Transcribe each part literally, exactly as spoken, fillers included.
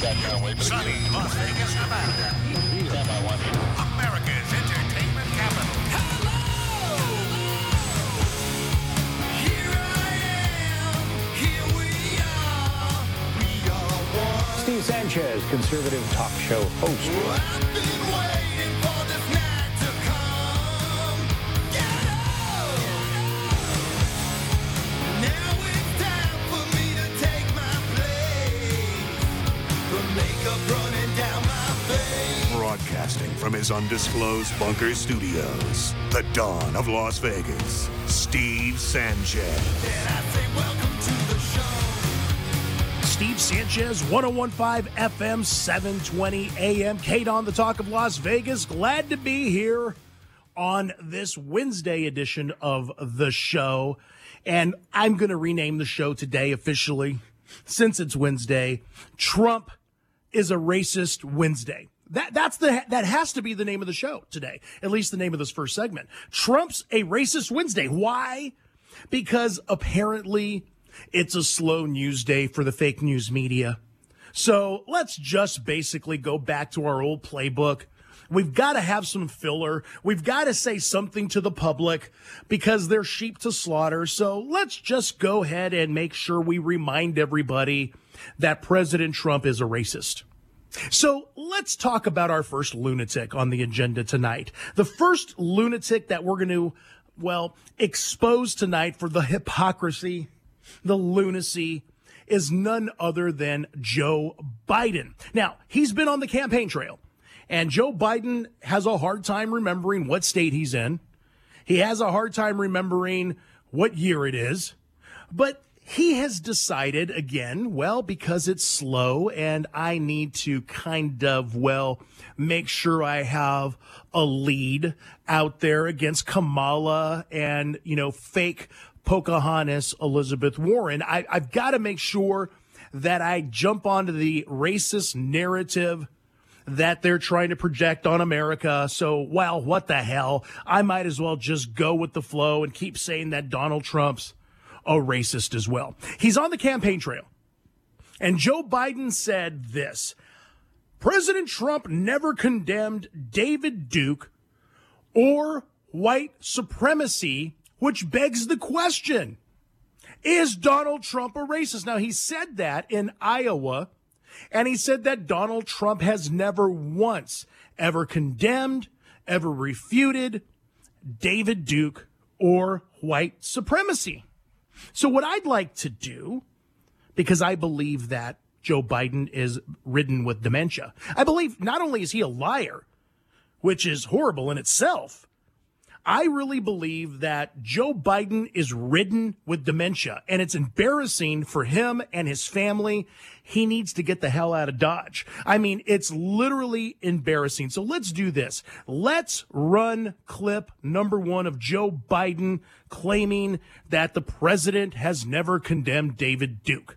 Sunny Las Vegas, Nevada. America's entertainment capital. Hello! Here I am. Here we are. We are one. Steve Sanchez, conservative talk show host. I've been waiting for this night to come. Get up! Now it's time for me to take my place. The makeup running down my face. Broadcasting from his undisclosed bunker studios, the dawn of Las Vegas, Steve Sanchez. Then I say welcome to the show. Steve Sanchez, ten fifteen F M, seven twenty A M, K-Don, the talk of Las Vegas. Glad to be here on this Wednesday edition of the show. And I'm going to rename the show today officially, since it's Wednesday. Trump is a racist Wednesday. That that's the that has to be the name of the show today, at least the name of this first segment. Trump's a racist Wednesday. Why? Because apparently it's a slow news day for the fake news media. So let's just basically go back to our old playbook. We've got to have some filler. We've got to say something to the public because they're sheep to slaughter. So let's just go ahead and make sure we remind everybody that President Trump is a racist. So let's talk about our first lunatic on the agenda tonight. The first lunatic that we're going to, well, expose tonight for the hypocrisy, the lunacy, is none other than Joe Biden. Now, he's been on the campaign trail, and Joe Biden has a hard time remembering what state he's in. He has a hard time remembering what year it is, but he has decided again, well, because it's slow and I need to kind of, well, make sure I have a lead out there against Kamala and, you know, fake Pocahontas Elizabeth Warren. I, I've got to make sure that I jump onto the racist narrative that they're trying to project on America. So, well, what the hell? I might as well just go with the flow and keep saying that Donald Trump's a racist as well. He's on the campaign trail. And Joe Biden said this: President Trump never condemned David Duke or white supremacy, which begs the question, is Donald Trump a racist? Now, he said that in Iowa, and he said that Donald Trump has never once ever condemned, ever refuted David Duke or white supremacy. So what I'd like to do, because I believe that Joe Biden is ridden with dementia, I believe not only is he a liar, which is horrible in itself, I really believe that Joe Biden is ridden with dementia, and it's embarrassing for him and his family. He needs to get the hell out of Dodge. I mean, it's literally embarrassing. So let's do this. Let's run clip number one of Joe Biden claiming that the president has never condemned David Duke.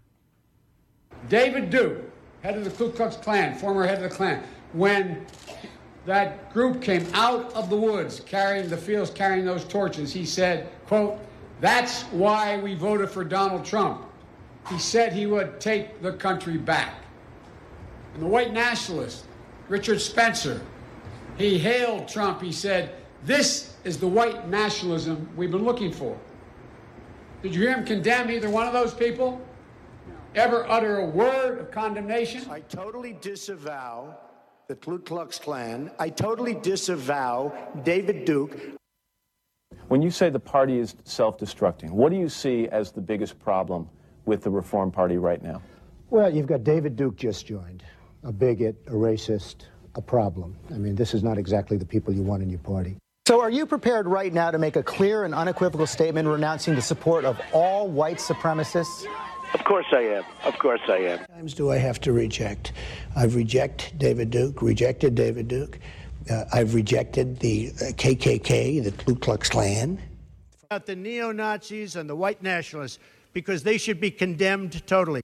David Duke, head of the Ku Klux Klan, former head of the Klan, when that group came out of the woods carrying the fields, carrying those torches, he said, quote, "That's why we voted for Donald Trump." He said he would take the country back. And the white nationalist, Richard Spencer, he hailed Trump. He said, "This is the white nationalism we've been looking for." Did you hear him condemn either one of those people? Ever utter a word of condemnation? I totally disavow the Ku Klux Klan. I totally disavow David Duke. When you say the party is self-destructing, what do you see as the biggest problem with the Reform Party right now? Well, you've got David Duke just joined, a bigot, a racist, a problem. I mean, this is not exactly the people you want in your party. So are you prepared right now to make a clear and unequivocal statement renouncing the support of all white supremacists? Of course I am. Of course I am. How many times do I have to reject? I've rejected David Duke, rejected David Duke. Uh, I've rejected the uh, K K K, the Ku Klux Klan. About the neo-Nazis and the white nationalists, because they should be condemned totally.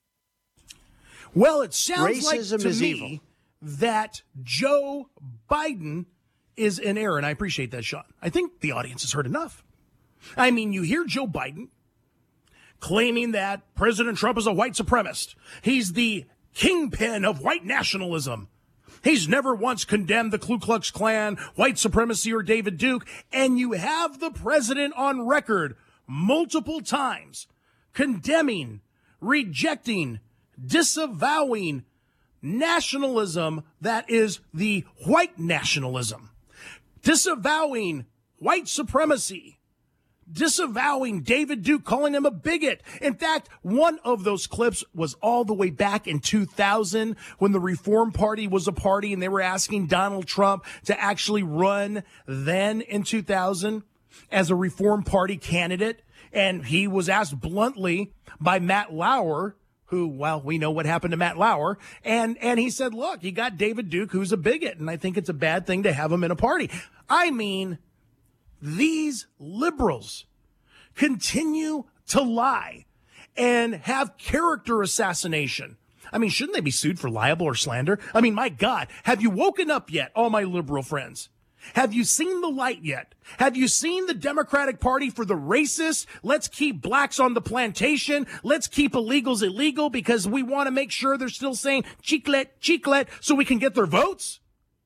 Well, it sounds Racism like to is me evil. that Joe Biden is in error, and I appreciate that, Sean. I think the audience has heard enough. I mean, you hear Joe Biden claiming that President Trump is a white supremacist. He's the kingpin of white nationalism. He's never once condemned the Ku Klux Klan, white supremacy, or David Duke. And you have the president on record multiple times condemning, rejecting, disavowing nationalism that is the white nationalism, disavowing white supremacy, disavowing David Duke, calling him a bigot. In fact, one of those clips was all the way back in two thousand when the Reform Party was a party and they were asking Donald Trump to actually run then in two thousand as a Reform Party candidate. And he was asked bluntly by Matt Lauer, who, well, we know what happened to Matt Lauer. And, and he said, look, you got David Duke, who's a bigot, and I think it's a bad thing to have him in a party. I mean, these liberals continue to lie and have character assassination. I mean, shouldn't they be sued for libel or slander? I mean, my God, have you woken up yet, all my liberal friends? Have you seen the light yet? Have you seen the Democratic Party for the racists? Let's keep blacks on the plantation. Let's keep illegals illegal because we want to make sure they're still saying chiclet, chiclet so we can get their votes.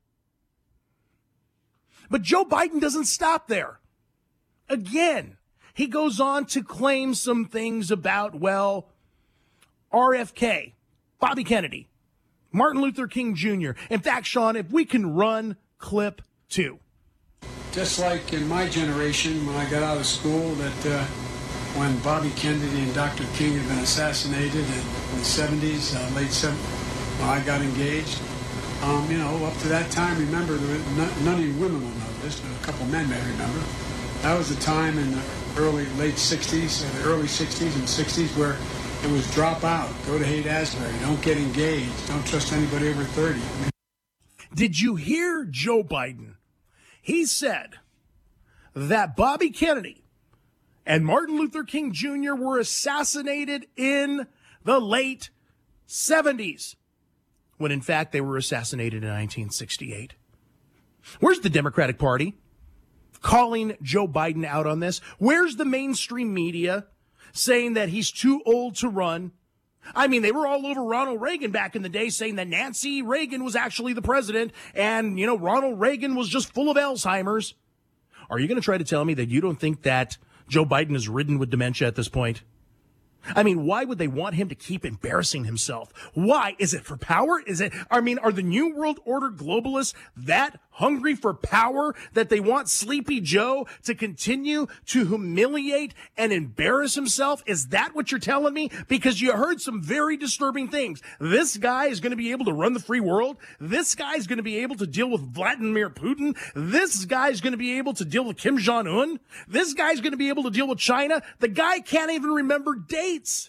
But Joe Biden doesn't stop there. Again, he goes on to claim some things about, well, R F K, Bobby Kennedy, Martin Luther King Junior In fact, Sean, if we can run clip two. Just like in my generation, when I got out of school, that uh, when Bobby Kennedy and Doctor King had been assassinated in the seventies, uh, late seventies, when I got engaged, um, you know, up to that time, remember, there was none, none of you women will know this, but a couple men may remember. That was a time in the early, late sixties, uh, the early sixties and sixties where it was drop out, go to Haight-Ashbury, don't get engaged, don't trust anybody over thirty. I mean, did you hear Joe Biden? He said that Bobby Kennedy and Martin Luther King Junior were assassinated in the late seventies, when in fact they were assassinated in nineteen sixty-eight. Where's the Democratic Party calling Joe Biden out on this? Where's the mainstream media saying that he's too old to run? I mean, they were all over Ronald Reagan back in the day saying that Nancy Reagan was actually the president and, you know, Ronald Reagan was just full of Alzheimer's. Are you going to try to tell me that you don't think that Joe Biden is ridden with dementia at this point? I mean, why would they want him to keep embarrassing himself? Why? Is it for power? Is it, I mean, are the New World Order globalists that hungry for power that they want Sleepy Joe to continue to humiliate and embarrass himself? Is that what you're telling me? Because you heard some very disturbing things. This guy is going to be able to run the free world. This guy is going to be able to deal with Vladimir Putin. This guy is going to be able to deal with Kim Jong-un. This guy's going to be able to deal with China. The guy can't even remember dates.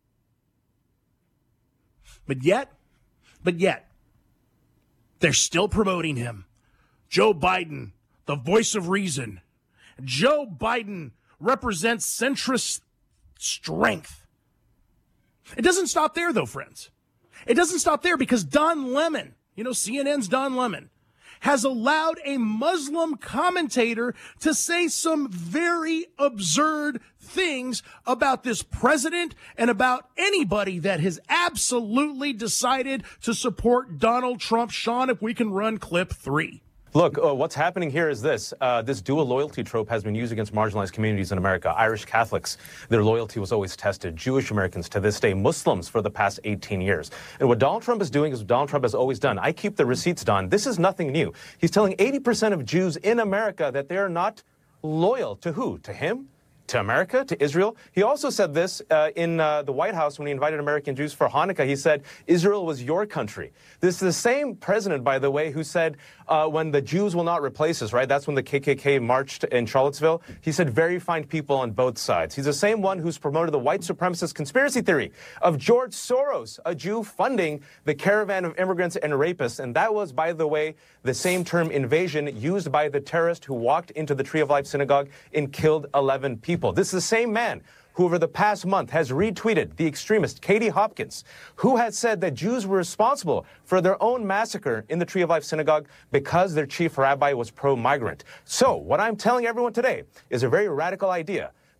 But yet, but yet, they're still promoting him. Joe Biden, the voice of reason. Joe Biden represents centrist strength. It doesn't stop there, though, friends. It doesn't stop there because Don Lemon, you know, C N N's Don Lemon, has allowed a Muslim commentator to say some very absurd things about this president and about anybody that has absolutely decided to support Donald Trump. Sean, if we can run clip three. Look, uh, what's happening here is this. Uh, this dual loyalty trope has been used against marginalized communities in America. Irish Catholics, their loyalty was always tested. Jewish Americans, to this day. Muslims for the past eighteen years. And what Donald Trump is doing is what Donald Trump has always done. I keep the receipts, Don. This is nothing new. He's telling eighty percent of Jews in America that they're not loyal to who? To him? To America, to Israel. He also said this uh, in uh, the White House when he invited American Jews for Hanukkah. He said, Israel was your country. This is the same president, by the way, who said uh, when the Jews will not replace us, right? That's when the K K K marched in Charlottesville. He said very fine people on both sides. He's the same one who's promoted the white supremacist conspiracy theory of George Soros, a Jew funding the caravan of immigrants and rapists. And that was, by the way, the same term invasion used by the terrorist who walked into the Tree of Life synagogue and killed eleven people. This is the same man who over the past month has retweeted the extremist Katie Hopkins, who had said that Jews were responsible for their own massacre in the Tree of Life synagogue because their chief rabbi was pro-migrant. So what I'm telling everyone today is a very radical idea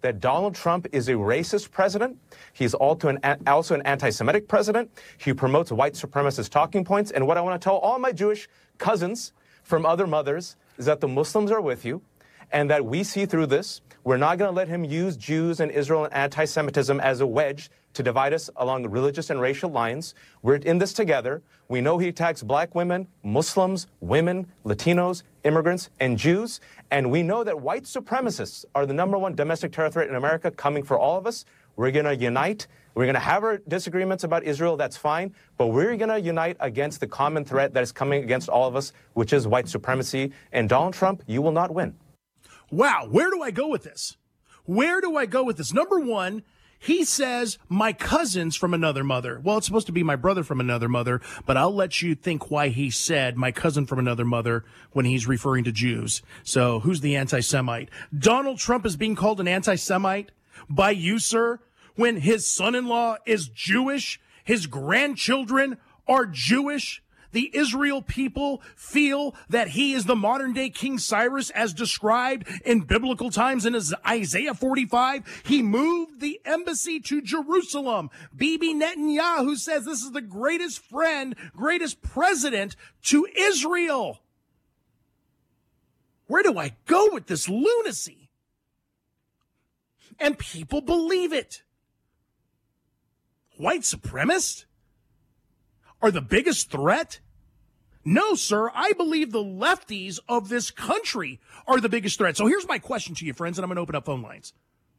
that Donald Trump is a racist president. He's also an, also an anti-Semitic president. He promotes white supremacist talking points. And what I want to tell all my Jewish cousins from other mothers is that the Muslims are with you and that we see through this. We're not going to let him use Jews and Israel and anti-Semitism as a wedge to divide us along the religious and racial lines. We're in this together. We know he attacks black women, Muslims, women, Latinos, immigrants, and Jews. And we know that white supremacists are the number one domestic terror threat in America, coming for all of us. We're going to unite. We're going to have our disagreements about Israel. That's fine. But we're going to unite against the common threat that is coming against all of us, which is white supremacy. And Donald Trump, you will not win. Wow. Where do I go with this? Where do I go with this? Number one, he says, my cousins from another mother. Well, it's supposed to be my brother from another mother, but I'll let you think why he said my cousin from another mother when he's referring to Jews. So who's the anti-Semite? Donald Trump is being called an anti-Semite by you, sir, when his son-in-law is Jewish, his grandchildren are Jewish. The Israel people feel that he is the modern-day King Cyrus as described in biblical times in Isaiah forty-five. He moved the embassy to Jerusalem. Bibi Netanyahu says this is the greatest friend, greatest president to Israel. Where do I go with this lunacy? And people believe it. White supremacists are the biggest threat? No, sir. I believe the lefties of this country are the biggest threat. So here's my question to you, friends, and I'm going to open up phone lines.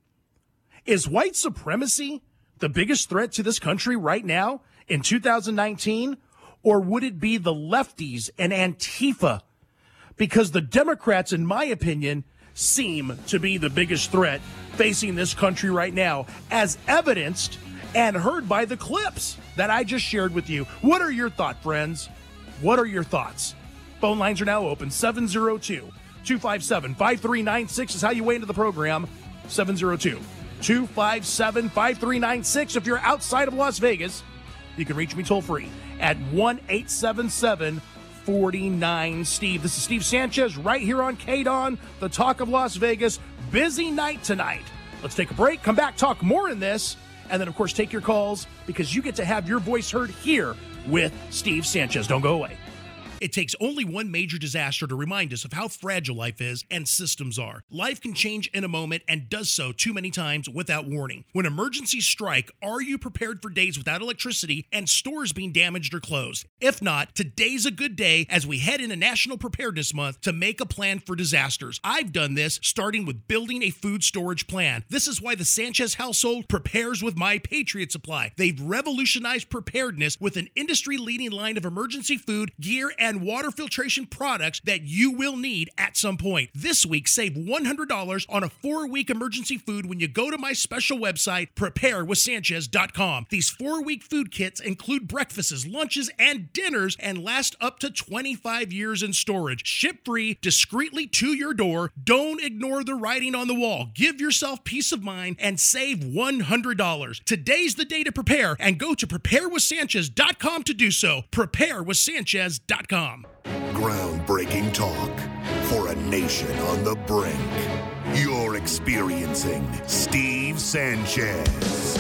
Is white supremacy the biggest threat to this country right now in two thousand nineteen? Or would it be the lefties and Antifa? Because the Democrats, in my opinion, seem to be the biggest threat facing this country right now, as evidenced and heard by the clips that I just shared with you. What are your thoughts, friends? What are your thoughts? Phone lines are now open. seven oh two, two five seven, five three nine six is how you weigh into the program. seven oh two, two five seven, five three nine six. If you're outside of Las Vegas, you can reach me toll free at one eight seven seven, four nine, Steve. This is Steve Sanchez right here on K D O N, the Talk of Las Vegas. Busy night tonight. Let's take a break, come back, talk more in this. And then, of course, take your calls because you get to have your voice heard here with Steve Sanchez. Don't go away. It takes only one major disaster to remind us of how fragile life is and systems are. Life can change in a moment and does so too many times without warning. When emergencies strike, are you prepared for days without electricity and stores being damaged or closed? If not, today's a good day as we head into National Preparedness Month to make a plan for disasters. I've done this starting with building a food storage plan. This is why the Sanchez household prepares with My Patriot Supply. They've revolutionized preparedness with an industry-leading line of emergency food, gear, and water filtration products that you will need at some point. This week, save one hundred dollars on a four-week emergency food when you go to my special website, prepare with sanchez dot com. These four-week food kits include breakfasts, lunches, and dinners and last up to twenty-five years in storage. Ship free, discreetly to your door. Don't ignore the writing on the wall. Give yourself peace of mind and save one hundred dollars. Today's the day to prepare, and go to prepare with sanchez dot com to do so. prepare with sanchez dot com. Groundbreaking talk for a nation on the brink. You're experiencing Steve Sanchez.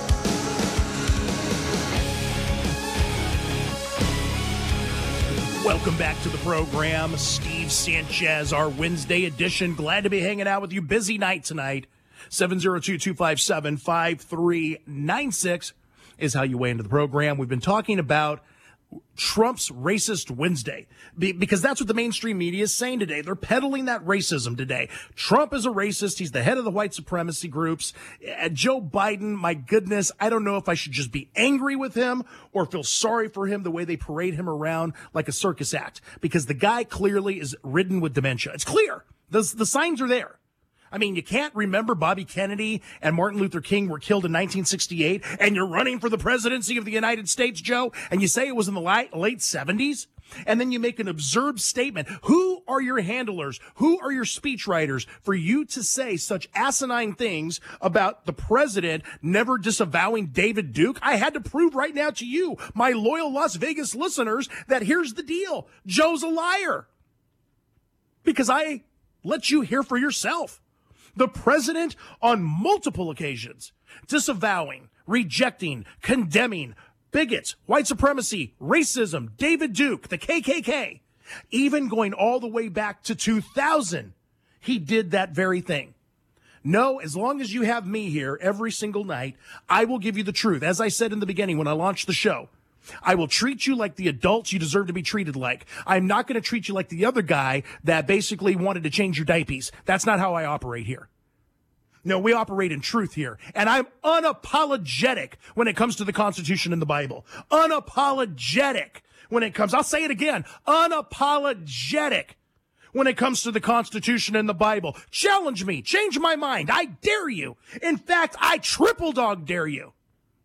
Welcome back to the program. Steve Sanchez, our Wednesday edition. Glad to be hanging out with you. Busy night tonight. seven oh two, two five seven, five three nine six is how you weigh into the program. We've been talking about Trump's Racist Wednesday, because that's what the mainstream media is saying today. They're peddling that racism today. Trump is a racist. He's the head of the white supremacy groups. Uh, Joe Biden, my goodness, I don't know if I should just be angry with him or feel sorry for him the way they parade him around like a circus act, because the guy clearly is ridden with dementia. It's clear. The, the signs are there. I mean, you can't remember Bobby Kennedy and Martin Luther King were killed in nineteen sixty-eight, and you're running for the presidency of the United States, Joe, and you say it was in the late seventies, and then you make an absurd statement. Who are your handlers? Who are your speechwriters for you to say such asinine things about the president never disavowing David Duke? I had to prove right now to you, my loyal Las Vegas listeners, that here's the deal. Joe's a liar. Because I let you hear for yourself. The president, on multiple occasions, disavowing, rejecting, condemning bigots, white supremacy, racism, David Duke, the K K K, even going all the way back to two thousand, he did that very thing. No, as long as you have me here every single night, I will give you the truth. As I said in the beginning when I launched the show, I will treat you like the adults you deserve to be treated like. I'm not going to treat you like the other guy that basically wanted to change your diapers. That's not how I operate here. No, we operate in truth here. And I'm unapologetic when it comes to the Constitution and the Bible. Unapologetic when it comes, I'll say it again, unapologetic when it comes to the Constitution and the Bible. Challenge me. Change my mind. I dare you. In fact, I triple dog dare you.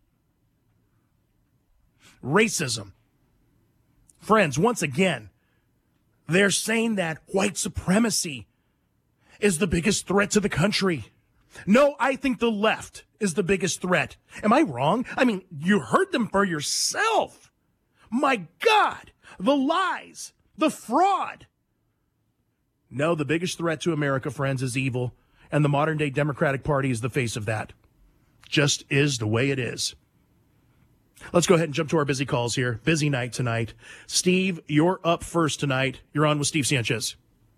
Racism. Friends, once again, they're saying that white supremacy is the biggest threat to the country. No, I think the left is the biggest threat. Am I wrong? I mean, you heard them for yourself. My God, the lies, the fraud. No, the biggest threat to America, friends, is evil, and the modern-day Democratic Party is the face of that. Just is the way it is. Let's go ahead and jump to our busy calls here. Busy night tonight. Steve, you're up first tonight. You're on with Steve Sanchez.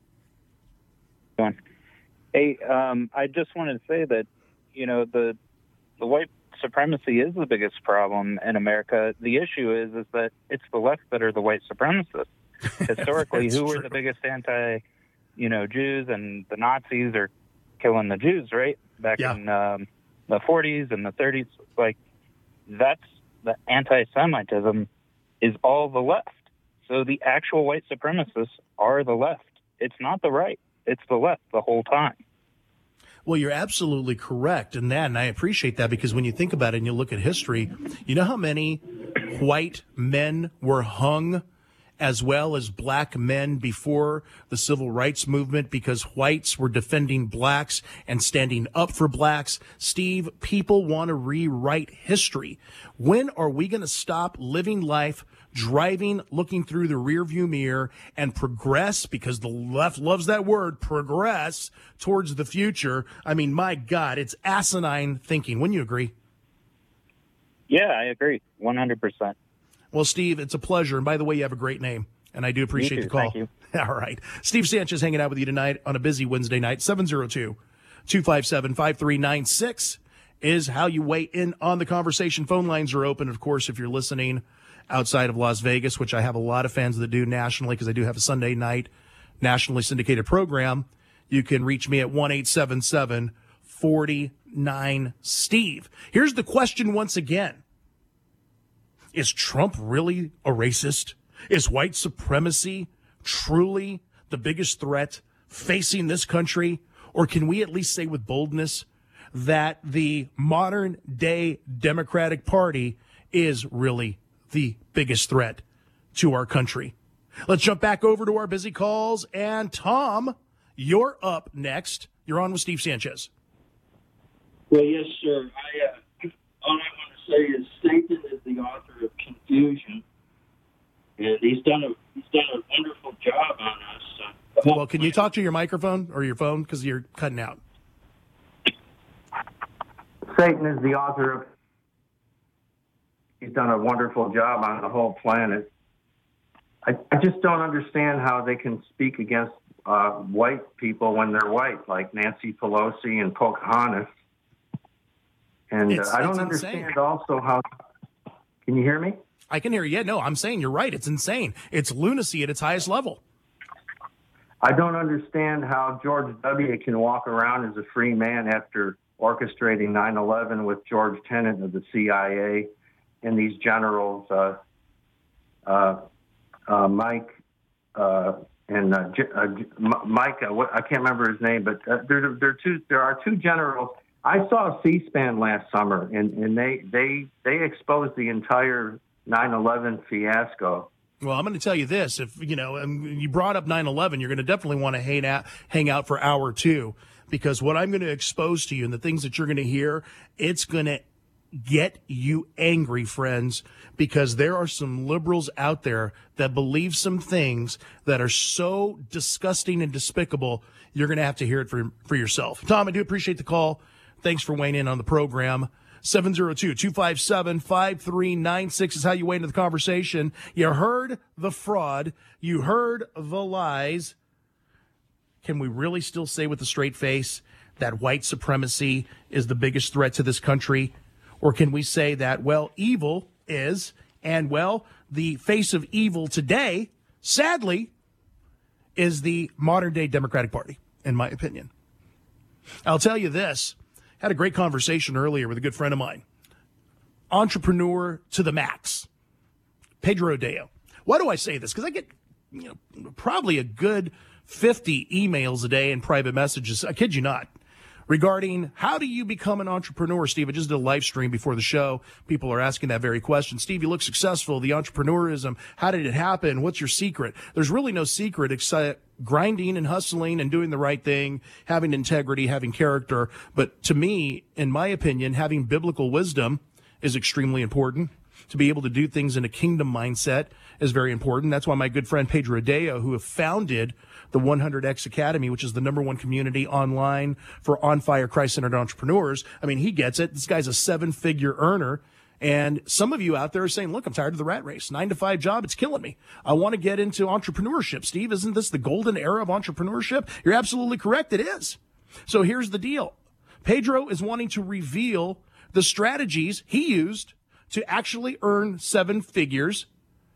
Hey, um, I just wanted to say that, you know, the the white supremacy is the biggest problem in America. The issue is is that it's the left that are the white supremacists. Historically, who were the biggest anti, you know, Jews, and the Nazis are killing the Jews, right? Back yeah. in um, the forties and the thirties. Like, that's the anti-Semitism is all the left. So the actual white supremacists are the left. It's not the right. It's the left the whole time. Well, you're absolutely correct in that, and I appreciate that, because when you think about it and you look at history, you know how many white men were hung as well as black men before the civil rights movement because whites were defending blacks and standing up for blacks? Steve, people want to rewrite history. When are we going to stop living life driving, looking through the rearview mirror, and progress, because the left loves that word, progress, towards the future? I mean, my God, it's asinine thinking. Wouldn't you agree? Yeah, I agree. one hundred percent. Well, Steve, it's a pleasure. And by the way, you have a great name, and I do appreciate you the too. call. Thank you. All right. Steve Sanchez hanging out with you tonight on a busy Wednesday night. seven oh two, two five seven, five three nine six is how you weigh in on the conversation. Phone lines are open, of course, if you're listening outside of Las Vegas, which I have a lot of fans that do nationally, because I do have a Sunday night nationally syndicated program. You can reach me at one eight seven seven, four nine, Steve. Here's the question once again. Is Trump really a racist? Is white supremacy truly the biggest threat facing this country? Or can we at least say with boldness that the modern day Democratic Party is really the biggest threat to our country? Let's jump back over to our busy calls. And Tom, you're up next. You're on with Steve Sanchez. Well, yes, sir. I, uh, all I want to say is Satan is the author of confusion, and he's done a he's done a wonderful job on us. Uh, well, can you talk to your microphone or your phone, because you're cutting out? Satan is the author of. He's done a wonderful job on the whole planet. I, I just don't understand how they can speak against uh, white people when they're white, like Nancy Pelosi and Pocahontas. And uh, I don't understand insane. also how. Can you hear me? I can hear you. Yeah, no, I'm saying you're right. It's insane. It's lunacy at its highest level. I don't understand how George W. can walk around as a free man after orchestrating nine eleven with George Tenet of the C I A and these generals, uh, uh, uh, Mike uh, and uh, J- uh, Mike. Uh, what, I can't remember his name, but uh, there, there, are two, there are two generals. I saw C-SPAN last summer, and, and they, they, they exposed the entire nine eleven fiasco. Well, I'm going to tell you this. If, you know, you brought up nine eleven, you're going to definitely want to hang out, hang out for hour two, because what I'm going to expose to you and the things that you're going to hear, it's going to get you angry, friends, because there are some liberals out there that believe some things that are so disgusting and despicable, you're going to have to hear it for, for yourself. Tom, I do appreciate the call. Thanks for weighing in on the program. seven oh two, two five seven, five three nine six is how you weigh into the conversation. You heard the fraud. You heard the lies. Can we really still say with a straight face that white supremacy is the biggest threat to this country? Or can we say that, well, evil is, and, well, the face of evil today, sadly, is the modern-day Democratic Party, in my opinion. I'll tell you this. Had a great conversation earlier with a good friend of mine. Entrepreneur to the max. Pedro Adao. Why do I say this? Because I get, you know, probably a good fifty emails a day and private messages. I kid you not. Regarding how do you become an entrepreneur, Steve? I just did a live stream before the show. People are asking that very question. Steve, you look successful. The entrepreneurism, how did it happen? What's your secret? There's really no secret except grinding and hustling and doing the right thing, having integrity, having character. But to me, in my opinion, having biblical wisdom is extremely important. To be able to do things in a kingdom mindset is very important. That's why my good friend Pedro Adao, who have founded the one hundred X Academy, which is the number one community online for on-fire Christ-centered entrepreneurs. I mean, he gets it. This guy's a seven-figure earner. And some of you out there are saying, look, I'm tired of the rat race. Nine to five job, it's killing me. I want to get into entrepreneurship. Steve, isn't this the golden era of entrepreneurship? You're absolutely correct. It is. So here's the deal. Pedro is wanting to reveal the strategies he used to actually earn seven figures.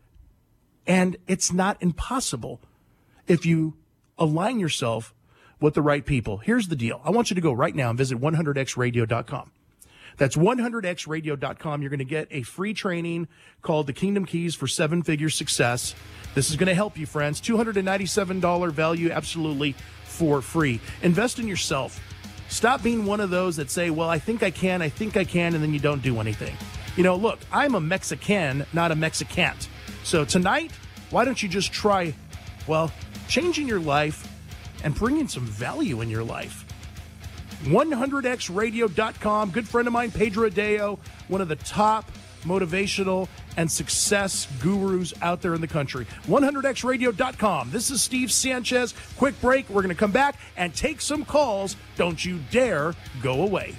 And it's not impossible if you align yourself with the right people. Here's the deal. I want you to go right now and visit one hundred x radio dot com. That's one hundred x radio dot com. You're going to get a free training called the Kingdom Keys for Seven-Figure Success. This is going to help you, friends. two hundred ninety-seven dollars value, absolutely for free. Invest in yourself. Stop being one of those that say, well, I think I can, I think I can, and then you don't do anything. You know, look, I'm a Mexican, not a Mexicant. So tonight, why don't you just try, well, changing your life and bringing some value in your life. one hundred x radio dot com. Good friend of mine, Pedro Adao, one of the top motivational and success gurus out there in the country. one hundred x radio dot com. This is Steve Sanchez. Quick break. We're going to come back and take some calls. Don't you dare go away.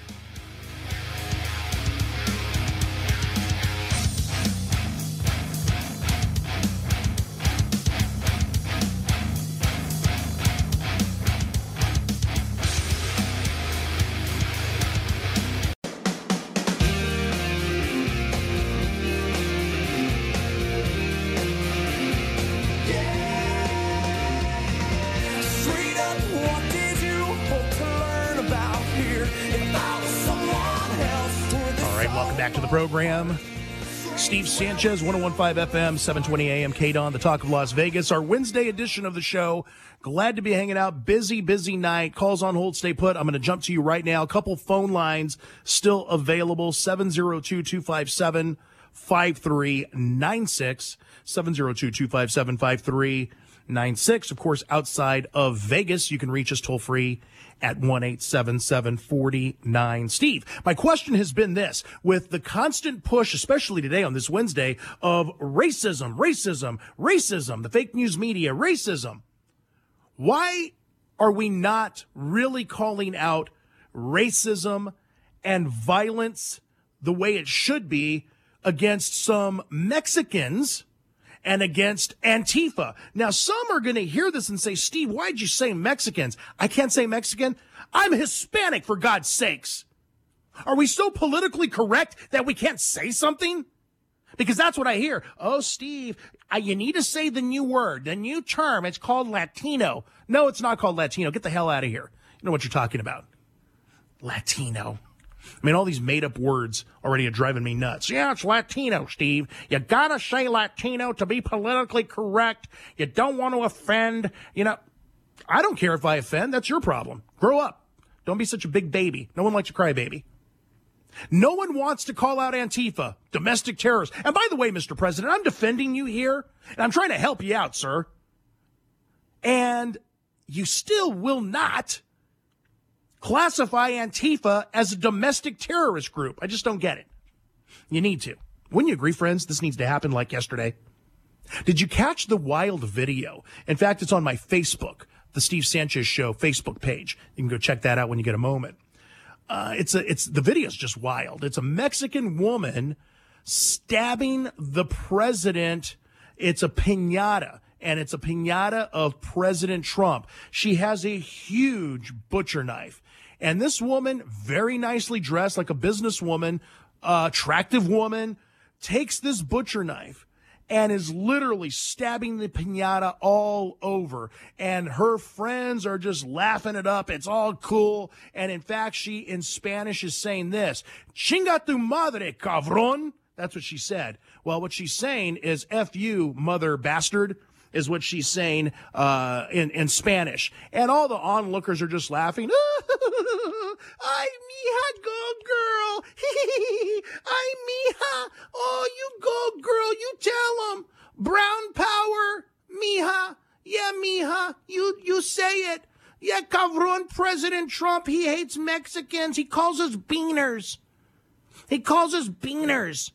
Program. Steve Sanchez, one oh one point five F M, seven twenty A M, K D O N, the Talk of Las Vegas. Our Wednesday edition of the show. Glad to be hanging out. Busy, busy night. Calls on hold. Stay put. I'm going to jump to you right now. A couple phone lines still available. seven oh two, two five seven, five three nine six. seven oh two, two five seven, five three nine six. Of course, outside of Vegas, you can reach us toll free at one eight seven seven, four nine Steve. My question has been this: with the constant push, especially today on this Wednesday, of racism, racism, racism, the fake news media, racism, why are we not really calling out racism and violence the way it should be against some Mexicans and against Antifa? Now, some are going to hear this and say, Steve, why'd you say Mexicans? I can't say Mexican. I'm Hispanic, for God's sakes. Are we so politically correct that we can't say something? Because that's what I hear. Oh, Steve, uh, you need to say the new word, the new term. It's called Latino. No, it's not called Latino. Get the hell out of here. You know what you're talking about. Latino. I mean, all these made-up words already are driving me nuts. Yeah, it's Latino, Steve. You gotta say Latino to be politically correct. You don't want to offend. You know, I don't care if I offend. That's your problem. Grow up. Don't be such a big baby. No one likes a crybaby. No one wants to call out Antifa, domestic terrorists. And by the way, Mister President, I'm defending you here, and I'm trying to help you out, sir. And you still will not classify Antifa as a domestic terrorist group. I just don't get it. You need to. Wouldn't you agree, friends? This needs to happen like yesterday. Did you catch the wild video? In fact, it's on my Facebook, the Steve Sanchez Show Facebook page. You can go check that out when you get a moment. Uh, it's a, it's, the video's just wild. It's a Mexican woman stabbing the president. It's a piñata, and it's a piñata of President Trump. She has a huge butcher knife. And this woman, very nicely dressed, like a businesswoman, uh, attractive woman, takes this butcher knife and is literally stabbing the piñata all over. And her friends are just laughing it up. It's all cool. And in fact, she in Spanish is saying this, "Chinga tu madre, cabrón." That's what she said. Well, what she's saying is F you, mother bastard, is what she's saying uh, in, in Spanish. And all the onlookers are just laughing. Ay, mija, go girl. Ay, mija. Oh, you go girl. You tell them. Brown power, mija. Yeah, mija. You, you say it. Yeah, cabrón, President Trump, he hates Mexicans. He calls us beaners. He calls us beaners.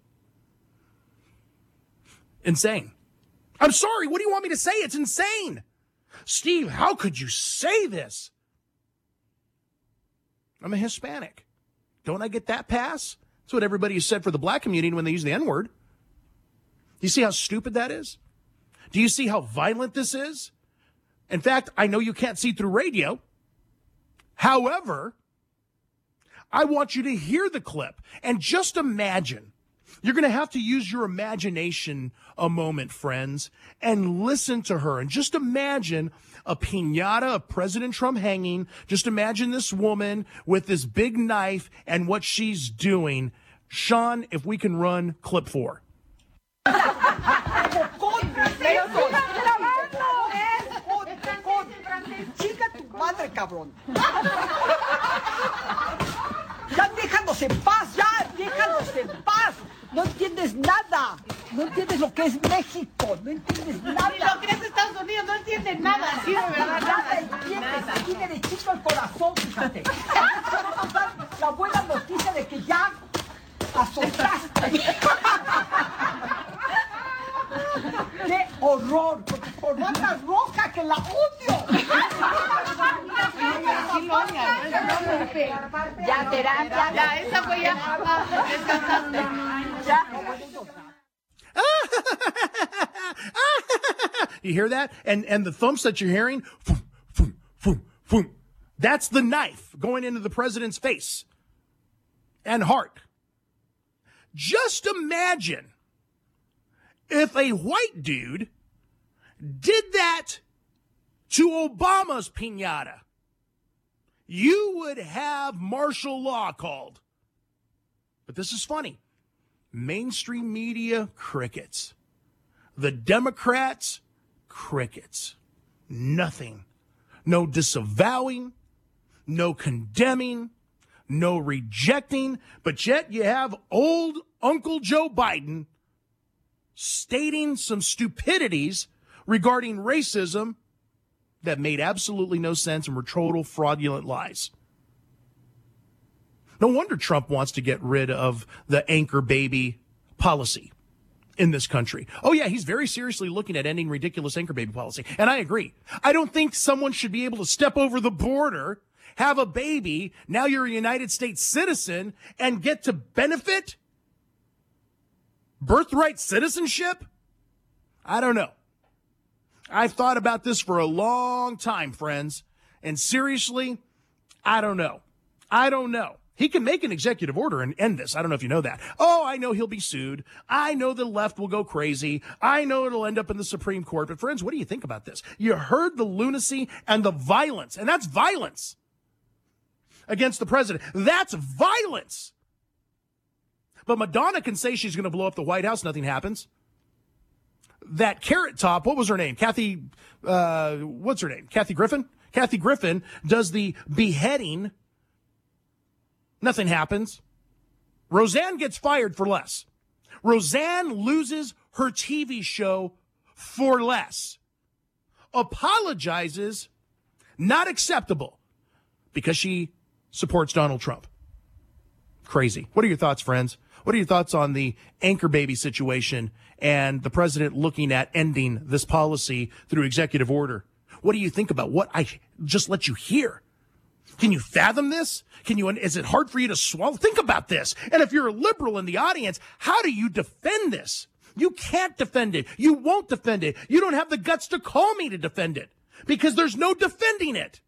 Insane. I'm sorry. What do you want me to say? It's insane. Steve, how could you say this? I'm a Hispanic. Don't I get that pass? That's what everybody has said for the black community when they use the N-word. Do you see how stupid that is? Do you see how violent this is? In fact, I know you can't see through radio. However, I want you to hear the clip and just imagine. You're going to have to use your imagination a moment, friends, and listen to her. And just imagine a piñata of President Trump hanging. Just imagine this woman with this big knife and what she's doing. Sean, if we can run clip four. Ya déjanos en paz, ya, déjanos en paz. No entiendes nada. No entiendes lo que es México. No entiendes nada. Ni lo que es Estados Unidos, no entiendes nada. Sí, de verdad, nada entiendes. Aquí derechito al corazón, fíjate. Vamos a dar la buena noticia de que ya azotaste. ¡Qué horror! Por más roja que la odio. Ya, terapia. Ya, esa fue ya. Descansaste. Ya. You hear that? And and the thumps that you're hearing, boom, boom, boom, boom. That's the knife going into the president's face and heart. Just imagine if a white dude did that to Obama's piñata. You would have martial law called. But this is funny. Mainstream media, crickets. The Democrats, crickets. Nothing. No disavowing, no condemning, no rejecting, but yet you have old Uncle Joe Biden stating some stupidities regarding racism that made absolutely no sense and were total fraudulent lies. No wonder Trump wants to get rid of the anchor baby policy in this country. Oh, yeah, he's very seriously looking at ending ridiculous anchor baby policy. And I agree. I don't think someone should be able to step over the border, have a baby, now you're a United States citizen, and get to benefit birthright citizenship? I don't know. I've thought about this for a long time, friends. And seriously, I don't know. I don't know. He can make an executive order and end this. I don't know if you know that. Oh, I know he'll be sued. I know the left will go crazy. I know it'll end up in the Supreme Court. But friends, what do you think about this? You heard the lunacy and the violence, and that's violence against the president. That's violence. But Madonna can say she's going to blow up the White House. Nothing happens. That Carrot Top, what was her name? Kathy, uh, what's her name? Kathy Griffin? Kathy Griffin does the beheading. Nothing happens. Roseanne gets fired for less. Roseanne loses her T V show for less. Apologizes, not acceptable, because she supports Donald Trump. Crazy. What are your thoughts, friends? What are your thoughts on the anchor baby situation and the president looking at ending this policy through executive order? What do you think about what I just let you hear? Can you fathom this? Can you, is it hard for you to swallow? Think about this. And if you're a liberal in the audience, how do you defend this? You can't defend it. You won't defend it. You don't have the guts to call me to defend it because there's no defending it.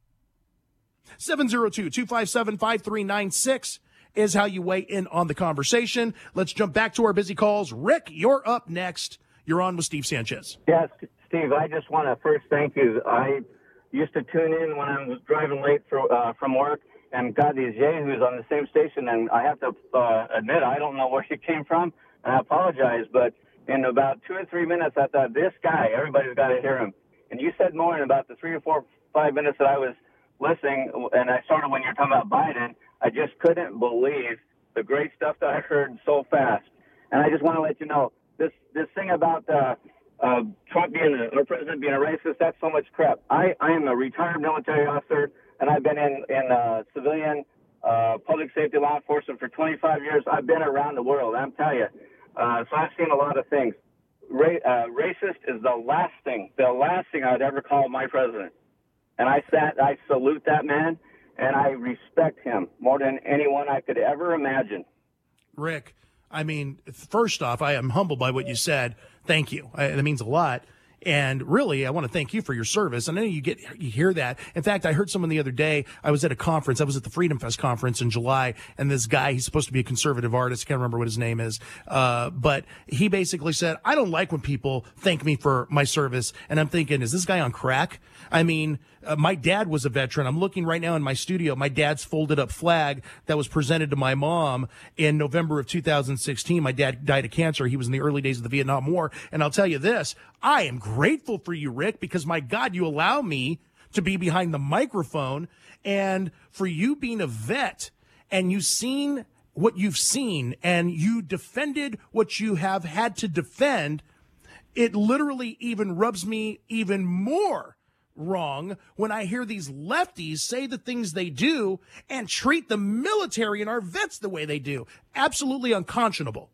seven oh two, two five seven, five three nine six is how you weigh in on the conversation. Let's jump back to our busy calls. Rick, you're up next. You're on with Steve Sanchez. Yes, Steve, I just want to first thank you. I used to tune in when I was driving late for, uh, from work, and got these yahoos on the same station, and I have to uh, admit, I don't know where she came from, and I apologize, but in about two or three minutes, I thought, this guy, everybody's got to hear him. And you said more in about the three or four, five minutes that I was listening, and I started when you're talking about Biden, I just couldn't believe the great stuff that I heard so fast. And I just want to let you know, this this thing about uh, uh, Trump being a, or president being a racist, that's so much crap. I, I am a retired military officer, and I've been in, in uh, civilian uh, public safety law enforcement for twenty-five years. I've been around the world, I'm telling you. Uh, so I've seen a lot of things. Ra- uh, racist is the last thing, the last thing I'd ever call my president. And I sat, I salute that man, and I respect him more than anyone I could ever imagine. Rick, I mean, first off, I am humbled by what you said. Thank you. I, that means a lot. And really, I want to thank you for your service. I know you get, you hear that. In fact, I heard someone the other day, I was at a conference, I was at the Freedom Fest conference in July, and this guy, he's supposed to be a conservative artist, I can't remember what his name is, uh, but he basically said, I don't like when people thank me for my service. And I'm thinking, is this guy on crack? I mean, uh, my dad was a veteran. I'm looking right now in my studio, my dad's folded up flag that was presented to my mom in November of two thousand sixteen. My dad died of cancer. He was in the early days of the Vietnam War. And I'll tell you this, I am grateful for you, Rick, because my God, you allow me to be behind the microphone, and for you being a vet and you've seen what you've seen and you defended what you have had to defend. It literally even rubs me even more wrong when I hear these lefties say the things they do and treat the military and our vets the way they do. Absolutely unconscionable.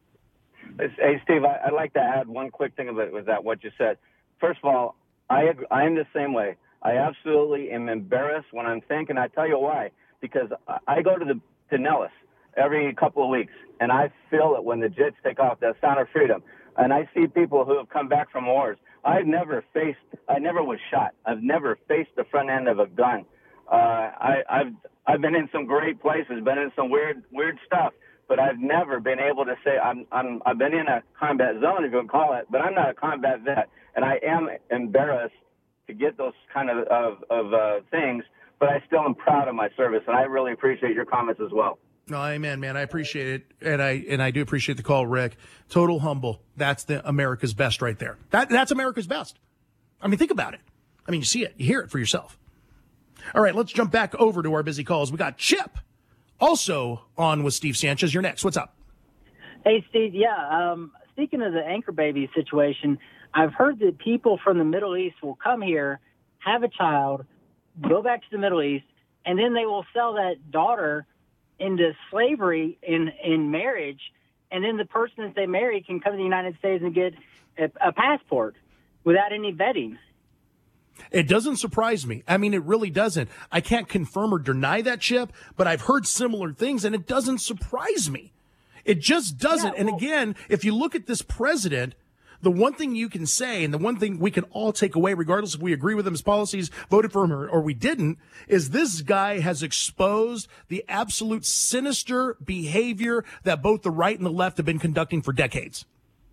Hey, Steve, I, I'd like to add one quick thing about with that, what you said. First of all, I agree, I am the same way. I absolutely am embarrassed when I'm thinking. I tell you why. Because I go to the to Nellis every couple of weeks, and I feel it when the jets take off, that sound of freedom. And I see people who have come back from wars. I've never faced, I never was shot. I've never faced the front end of a gun. Uh, I, I've I've been in some great places, been in some weird weird stuff, but I've never been able to say I'm I'm I've been in a combat zone, if you can call it, but I'm not a combat vet, and I am embarrassed to get those kind of of, of uh, things. But I still am proud of my service, and I really appreciate your comments as well. No, amen, man. I appreciate it, and I and I do appreciate the call, Rick. Total humble. That's the America's best right there. That that's America's best. I mean, think about it. I mean, you see it, you hear it for yourself. All right, let's jump back over to our busy calls. We got Chip, also on with Steve Sanchez. You're next. What's up? Hey, Steve. Yeah. Um, speaking of the anchor baby situation, I've heard that people from the Middle East will come here, have a child, go back to the Middle East, and then they will sell that daughter into slavery in, in marriage, and then the person that they marry can come to the United States and get a, a passport without any vetting. It doesn't surprise me. I mean, it really doesn't. I can't confirm or deny that, Chip, but I've heard similar things, and it doesn't surprise me. It just doesn't. Yeah, well, and again, if you look at this president, the one thing you can say, and the one thing we can all take away, regardless if we agree with him, his policies, voted for him, or, or we didn't, is this guy has exposed the absolute sinister behavior that both the right and the left have been conducting for decades.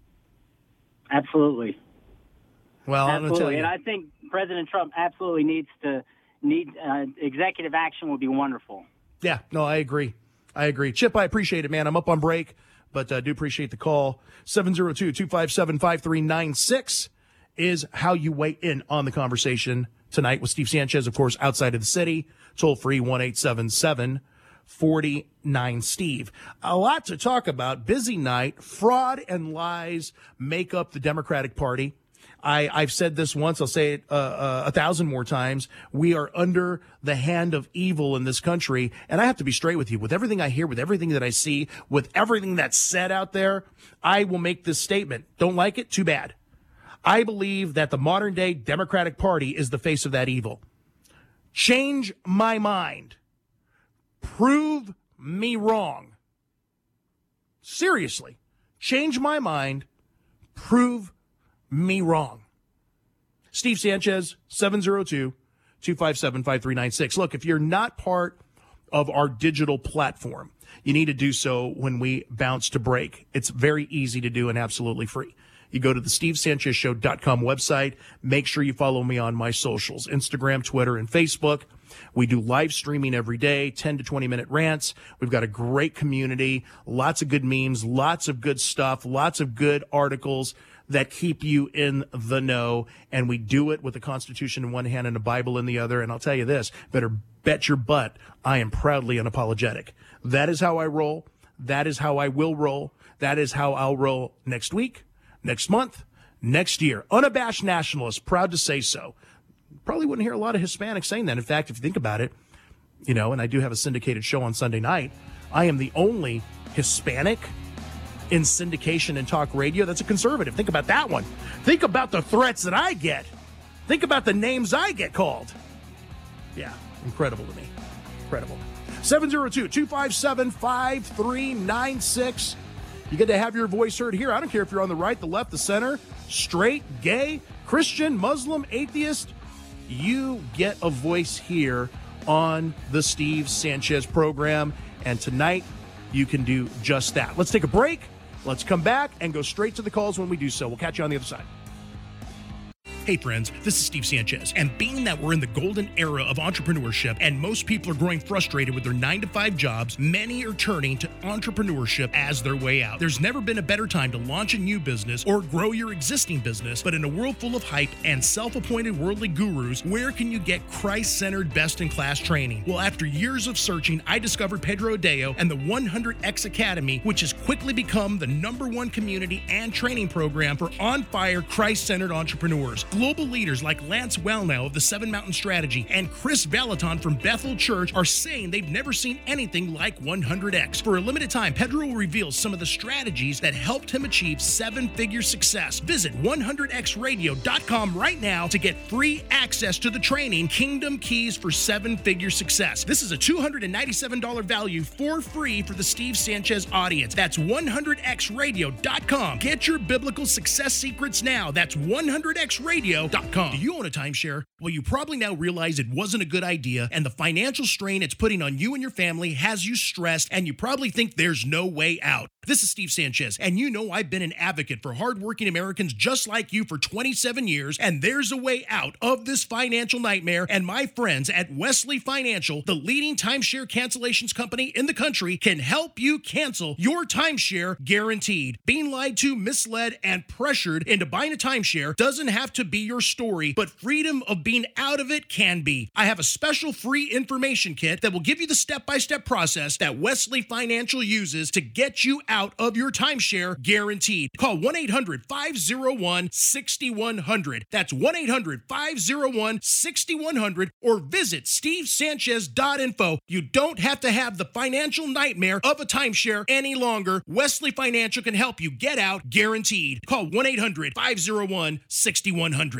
Absolutely. Well, absolutely. I'm going to tell you. And I think President Trump absolutely needs to need uh, executive action would be wonderful. Yeah, no, I agree. I agree. Chip, I appreciate it, man. I'm up on break, but I uh, do appreciate the call. seven oh two, two five seven, five three nine six is how you weigh in on the conversation tonight with Steve Sanchez, of course, outside of the city. Toll free, one eight seven seven, four nine, Steve. A lot to talk about. Busy night. Fraud and lies make up the Democratic Party. I, I've said this once. I'll say it uh, uh, a thousand more times. We are under the hand of evil in this country. And I have to be straight with you. With everything I hear, with everything that I see, with everything that's said out there, I will make this statement. Don't like it? Too bad. I believe that the modern day Democratic Party is the face of that evil. Change my mind. Prove me wrong. Seriously. Change my mind. Prove me wrong. Steve Sanchez, seven oh two, two five seven, five three nine six. Look, if you're not part of our digital platform, you need to do so when we bounce to break. It's very easy to do and absolutely free. You go to the steve sanchez show dot com website. Make sure you follow me on my socials, Instagram, Twitter, and Facebook. We do live streaming every day, ten to twenty minute rants. We've got a great community, lots of good memes, lots of good stuff, lots of good articles that keep you in the know. And we do it with the Constitution in one hand and a Bible in the other. And I'll tell you this, better bet your butt, I am proudly unapologetic. That is how I roll. That is how I will roll. That is how I'll roll next week, next month, next year. Unabashed nationalist, proud to say so. Probably wouldn't hear a lot of Hispanics saying that. In fact, if you think about it, you know, and I do have a syndicated show on Sunday night, I am the only Hispanic in syndication and talk radio that's a conservative. Think about that one. Think about the threats that I get. Think about the names I get called. Yeah, incredible to me. Incredible. seven oh two, two five seven, five three nine six. You get to have your voice heard here. I don't care if you're on the right, the left, the center, straight, gay, Christian, Muslim, atheist. You get a voice here on the Steve Sanchez program. And tonight, you can do just that. Let's take a break. Let's come back and go straight to the calls when we do so. We'll catch you on the other side. Hey friends, this is Steve Sanchez, and being that we're in the golden era of entrepreneurship and most people are growing frustrated with their nine to five jobs, many are turning to entrepreneurship as their way out. There's never been a better time to launch a new business or grow your existing business, but in a world full of hype and self-appointed worldly gurus, where can you get Christ-centered best-in-class training? Well, after years of searching, I discovered Pedro Adao and the one hundred X Academy, which has quickly become the number one community and training program for on-fire Christ-centered entrepreneurs. Global leaders like Lance Wellnow of the Seven Mountain Strategy and Chris Valaton from Bethel Church are saying they've never seen anything like one hundred X. For a limited time, Pedro will reveal some of the strategies that helped him achieve seven-figure success. Visit one hundred x radio dot com right now to get free access to the training Kingdom Keys for Seven-Figure Success. This is a two hundred ninety-seven dollars value for free for the Steve Sanchez audience. That's one hundred x radio dot com. Get your biblical success secrets now. That's one hundred x radio dot com. Do you own a timeshare? Well, you probably now realize it wasn't a good idea, and the financial strain it's putting on you and your family has you stressed, and you probably think there's no way out. This is Steve Sanchez, and you know I've been an advocate for hardworking Americans just like you for twenty-seven years, and there's a way out of this financial nightmare, and my friends at Wesley Financial, the leading timeshare cancellations company in the country, can help you cancel your timeshare guaranteed. Being lied to, misled, and pressured into buying a timeshare doesn't have to be your story, but freedom of being out of it can be. I have a special free information kit that will give you the step-by-step process that Wesley Financial uses to get you out of your timeshare guaranteed. Call one eight hundred, five oh one, six one zero zero. That's one eight hundred, five oh one, six one zero zero or visit steve sanchez dot info. You don't have to have the financial nightmare of a timeshare any longer. Wesley Financial can help you get out guaranteed. Call one eight hundred, five oh one, six one zero zero.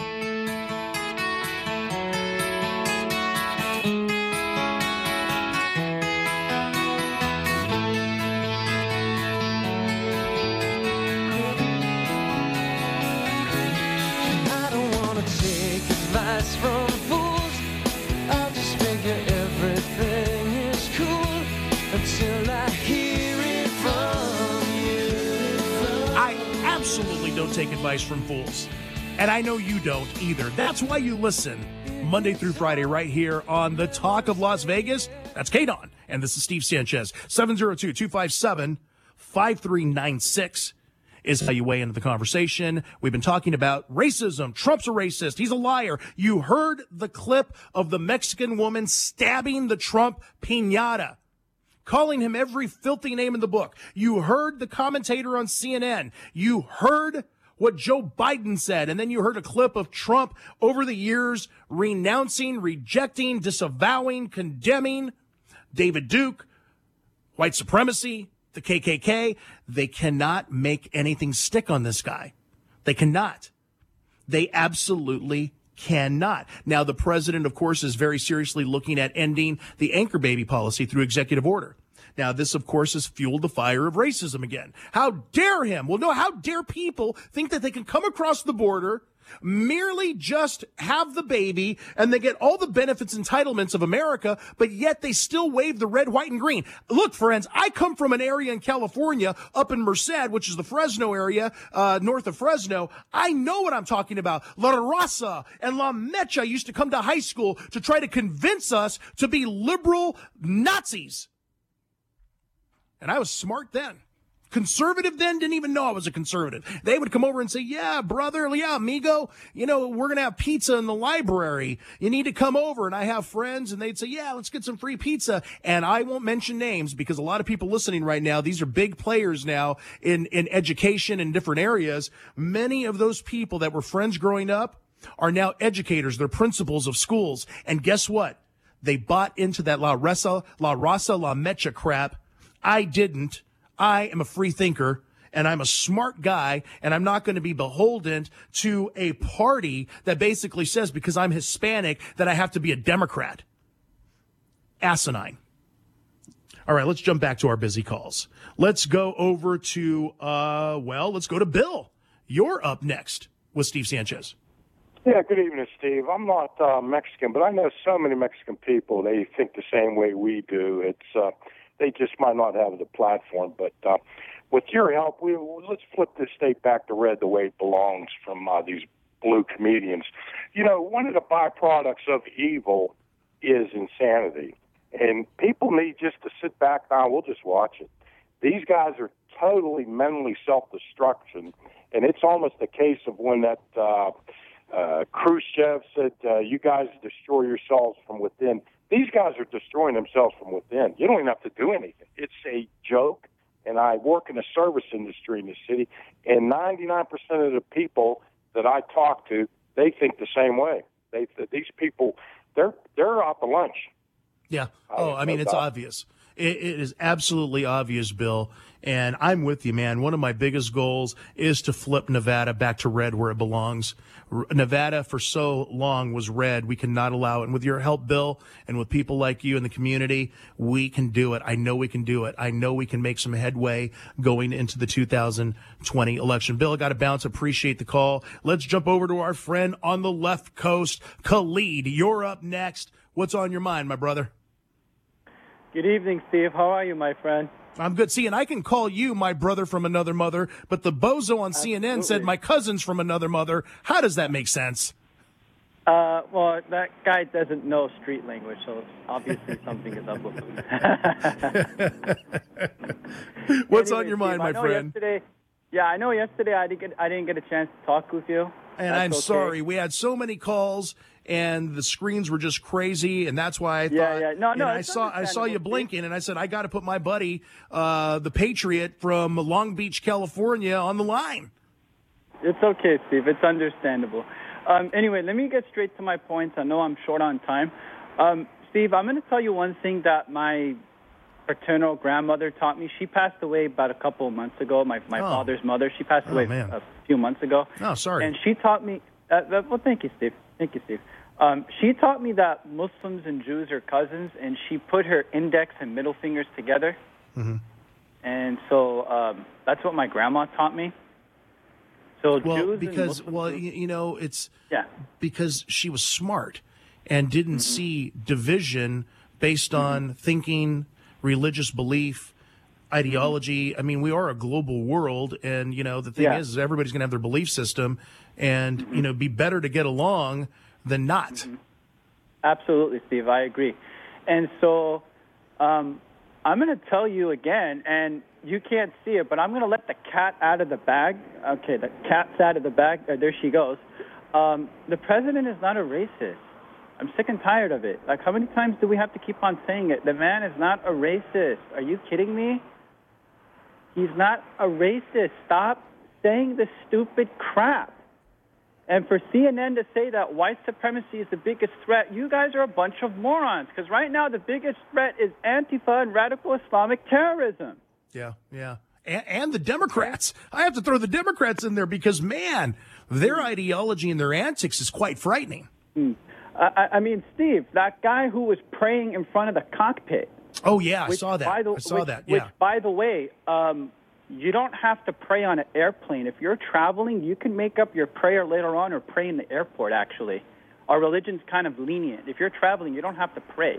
From fools, I'll just figure everything is cool until I hear it from you. I absolutely don't take advice from fools, and I know you don't either. That's why you listen Monday through Friday right here on the Talk of Las Vegas. That's K-Don, and this is Steve Sanchez. seven oh two, two five seven, five three nine six. Is how you weigh into the conversation. We've been talking about racism. Trump's a racist. He's a liar. You heard the clip of the Mexican woman stabbing the Trump piñata, calling him every filthy name in the book. You heard the commentator on C N N. You heard what Joe Biden said. And then you heard a clip of Trump over the years renouncing, rejecting, disavowing, condemning David Duke, white supremacy, the K K K. They cannot make anything stick on this guy. They cannot. They absolutely cannot. Now, the president, of course, is very seriously looking at ending the anchor baby policy through executive order. Now, this, of course, has fueled the fire of racism again. How dare him? Well, no, how dare people think that they can come across the border, merely just have the baby, and they get all the benefits, entitlements of America, but yet they still wave the red, white, and green. Look, friends, I come from an area in California, up in Merced, which is the Fresno area, uh, north of Fresno. I know what I'm talking about. La Raza and La Mecha used to come to high school to try to convince us to be liberal Nazis. And I was smart then. Conservative then, didn't even know I was a conservative. They would come over and say, yeah, brother, yeah, amigo, you know, we're going to have pizza in the library. You need to come over. And I have friends, and they'd say, yeah, let's get some free pizza. And I won't mention names because a lot of people listening right now, these are big players now in, in education in different areas. Many of those people that were friends growing up are now educators. They're principals of schools. And guess what? They bought into that La Raza, La Raza, La Mecha crap. I didn't. I am a free thinker, and I'm a smart guy, and I'm not going to be beholden to a party that basically says because I'm Hispanic that I have to be a Democrat. Asinine. All right, let's jump back to our busy calls. Let's go over to, uh, well, let's go to Bill. You're up next with Steve Sanchez. Yeah, good evening, Steve. I'm not uh, Mexican, but I know so many Mexican people. They think the same way we do. It's uh, They just might not have the platform. But uh, with your help, we let's flip this state back to red the way it belongs from uh, these blue comedians. You know, one of the byproducts of evil is insanity. And people need just to sit back now. We'll just watch it. These guys are totally mentally self-destruction. And it's almost a case of when that uh, uh, Khrushchev said, uh, you guys destroy yourselves from within. These guys are destroying themselves from within. You don't even have to do anything. It's a joke, and I work in the service industry in the city, and ninety-nine percent of the people that I talk to, they think the same way. They These people, they're they're out to lunch. Yeah. Oh, I mean, it's obvious. It, it is absolutely obvious, Bill. And I'm with you, man. One of my biggest goals is to flip Nevada back to red where it belongs. R- Nevada for so long was red. We cannot allow it. And with your help, Bill, and with people like you in the community, we can do it. I know we can do it. I know we can make some headway going into the two thousand twenty election. Bill, I got to bounce. Appreciate the call. Let's jump over to our friend on the left coast, Khalid. You're up next. What's on your mind, my brother? Good evening, Steve. How are you, my friend? I'm good. See, and I can call you my brother from another mother, but the bozo on Absolutely. C N N said my cousin's from another mother. How does that make sense? Uh, well, that guy doesn't know street language, so obviously something is up with him. What's anyway, on your mind, Steve, my friend? Yesterday, yeah, I know yesterday I didn't get I didn't get a chance to talk with you. And That's I'm okay. sorry. We had so many calls, and the screens were just crazy, and that's why I Yeah, thought. yeah. No, and no, I it's saw I saw you understandable, blinking, and I said I got to put my buddy, uh, the Patriot from Long Beach, California, on the line. It's okay, Steve. It's understandable. Um, anyway, let me get straight to my points. I know I'm short on time. Um, Steve, I'm going to tell you one thing that my paternal grandmother taught me. She passed away about a couple of months ago, my, my Oh. father's mother. She passed Oh, away man. a few months ago. Oh, sorry. And she taught me, uh, uh, well, thank you, Steve. Thank you, Steve. Um, she taught me that Muslims and Jews are cousins, and she put her index and middle fingers together. Mm-hmm. And so um, that's what my grandma taught me. So Well, Jews and because Muslims well, are- you, you know, it's Yeah. because she was smart and didn't see division based on thinking, religious belief, ideology. I mean, we are a global world, and you know, the thing Yeah. is, is everybody's going to have their belief system, and you know, be better to get along than not. Absolutely, Steve. I agree. And so um, I'm going to tell you again, and you can't see it, but I'm going to let the cat out of the bag. Okay, the cat's out of the bag. Uh, there she goes. Um, the president is not a racist. I'm sick and tired of it. Like, how many times do we have to keep on saying it? The man is not a racist. Are you kidding me? He's not a racist. Stop saying this stupid crap. And for C N N to say that white supremacy is the biggest threat, you guys are a bunch of morons. Because right now the biggest threat is Antifa and radical Islamic terrorism. Yeah, yeah. And, and the Democrats. I have to throw the Democrats in there because, man, their ideology and their antics is quite frightening. Mm. I, I mean, Steve, that guy who was praying in front of the cockpit. Oh, yeah, I which, saw that. by the, I saw which, that, yeah. Which, by the way, um, you don't have to pray on an airplane. If you're traveling, you can make up your prayer later on or pray in the airport, actually. Our religion's kind of lenient. If you're traveling, you don't have to pray.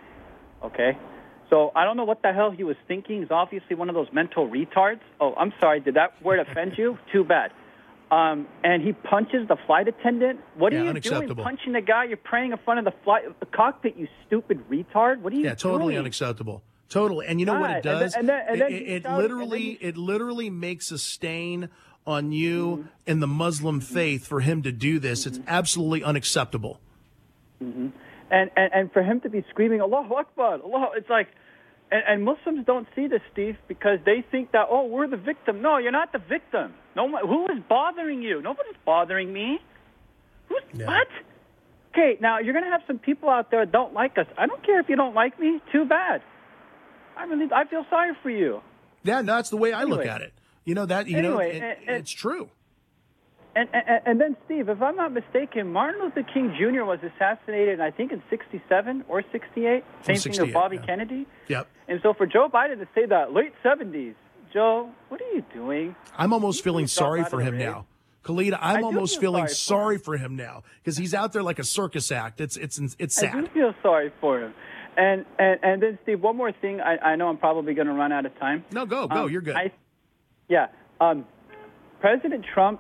Okay? So I don't know what the hell he was thinking. He's obviously one of those mental retards. Oh, I'm sorry. Did that word offend you? Too bad. Um, and he punches the flight attendant. What are Yeah, you unacceptable. doing punching the guy you're praying in front of the flight the cockpit, you stupid retard? What are you Yeah, totally doing? unacceptable. Totally. And you know what it God, and does? then- and then- and then it he it shouted- literally and then it literally makes a stain on you Mm-hmm. in the Muslim faith for him to do this. It's absolutely unacceptable. hmm And, and and for him to be screaming Allahu Akbar, Allah, it's like, and, and Muslims don't see this, Steve, because they think that, oh, we're the victim. No, you're not the victim. No one, who is bothering you? Nobody's bothering me. Who's what? Okay, now you're gonna have some people out there that don't like us. I don't care if you don't like me. Too bad. I really, I feel sorry for you. Yeah, no, that's the way I look Anyway. at it. You know that you Anyway, know it, and- and- it's true. And, and and then, Steve, if I'm not mistaken, Martin Luther King Junior was assassinated, I think, in sixty-seven or sixty-eight. Same thing sixty-eight, with Bobby yeah. Kennedy. Yep. And so for Joe Biden to say that late seventies, Joe, what are you doing? I'm almost feeling yourself sorry out for of the him race. now. Khalid, I I'm do almost feel feeling sorry for sorry for him now because he's out there like a circus act. It's it's it's I do sad. feel sorry for him. And and, and then, Steve, one more thing. I, I know I'm probably going to run out of time. No, go, go. Um, You're good. I, yeah. Um, President Trump,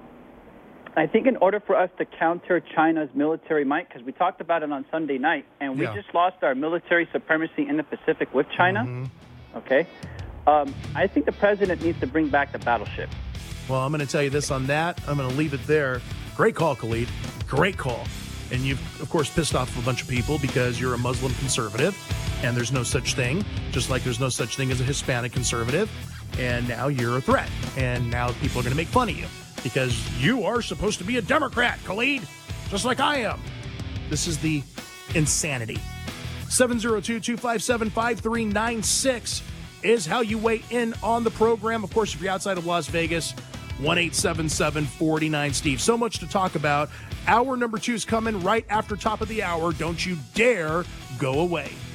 I think in order for us to counter China's military might, because we talked about it on Sunday night, and we Yeah. just lost our military supremacy in the Pacific with China, Mm-hmm. okay? Um, I think the president needs to bring back the battleship. Well, I'm going to tell you this on that. I'm going to leave it there. Great call, Khalid. Great call. And you've, of course, pissed off a bunch of people because you're a Muslim conservative, and there's no such thing, just like there's no such thing as a Hispanic conservative. And now you're a threat. And now people are going to make fun of you because you are supposed to be a Democrat, Khalid, just like I am. This is the insanity. seven oh two, two five seven, five three nine six is how you weigh in on the program. Of course, if you're outside of Las Vegas, one eight seven seven, four nine Steve. So much to talk about. Hour number two is coming right after top of the hour. Don't you dare go away.